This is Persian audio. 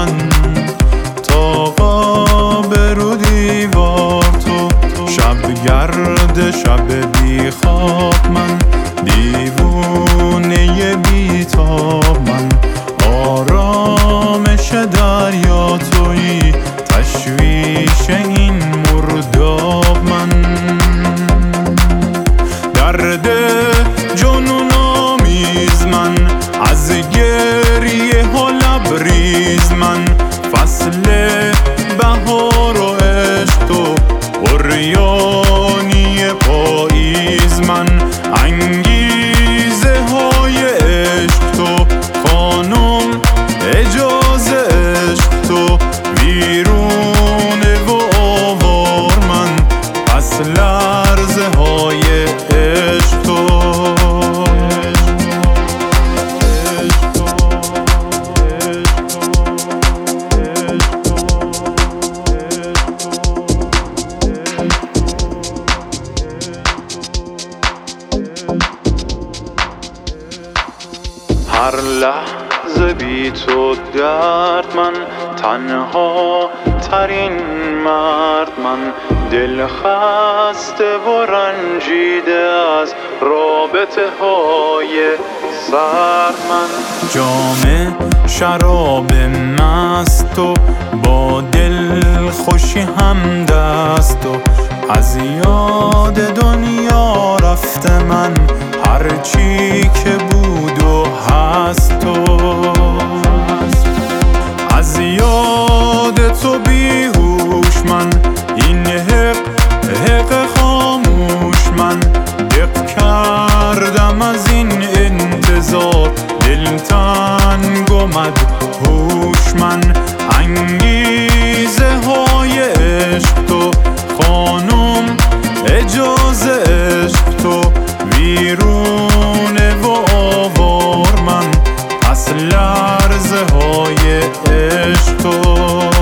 من تا قاب رو دیوار تو، شب گرد شب بی خواب من، دیوونه بی تاب من، آرامش دریا تویی، تشویش این مرداب من، درد جنون آمیز من، از گریه ها لبریز من، فصل بهار و عشق تو، عریانی پاییز من، انگیزه های عشق تو، خانم اجازه عشق تو، ویرونه و آوار من، پس لرزه های عشق تو. هر لحظه بی تو درد من، تنها ترین مرد من، دل خسته و رنجیده از رابطه های سرد من، جام شراب مست و با دل خوشی هم دست و از یاد دنیا رفته من، هرچی که بود و هست و از یاد تو بیهوش من، این حق خاموش من، دق کردم از این انتظار، دل تنگ آمد هوش من، انگیزه های عشق تو، خانم اجازه عشق تو، ویرونه و آوار من، پس لرزه های عشق تو.